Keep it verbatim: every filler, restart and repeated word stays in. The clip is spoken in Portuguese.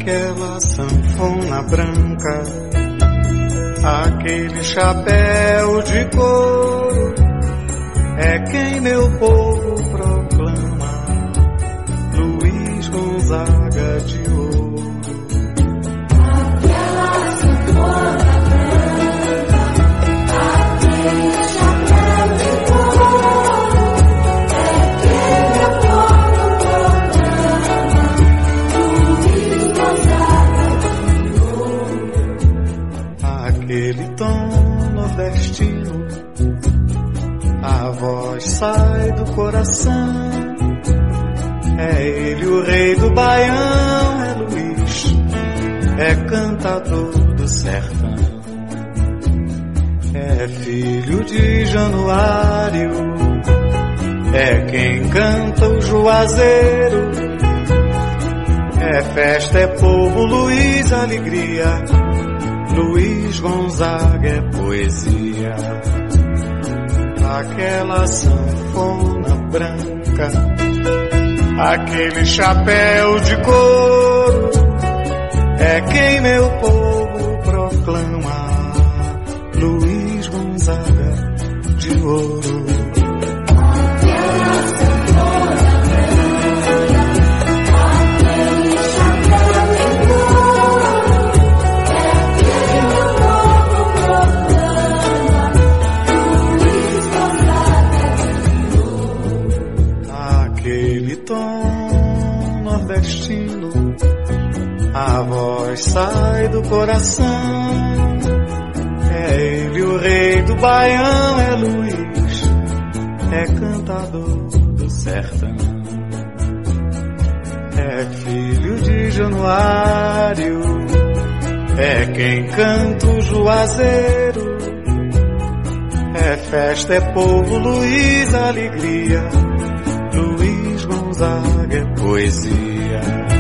aquela sanfona branca, aquele chapéu de couro, é quem meu povo proclama, Luiz Gonzaga de Ouro. Aquela sanfona branca, aquele chapéu de couro, é quem meu povo proclama, Luiz Gonzaga de Ouro. Aquele tom nordestino, a voz sai do coração, é ele o rei do Baião, é Luiz, é cantador do sertão, é filho de Januário, é quem canta o juazeiro, é festa, é povo, Luiz, alegria, Luiz Gonzaga é poesia. Aquela sanfona branca, aquele chapéu de couro, é quem meu povo proclama, Luiz Gonzaga de Ouro. Aquela sanfona branca, aquele chapéu de couro, é quem meu povo proclama, Luiz Gonzaga de Ouro. Aquele tom nordestino, a voz sai do coração, é ele o rei do Baião, é Luiz, é cantador do sertão, é filho de Januário, é quem canta o juazeiro, é festa, é povo, Luiz, alegria, Luiz Gonzaga é poesia.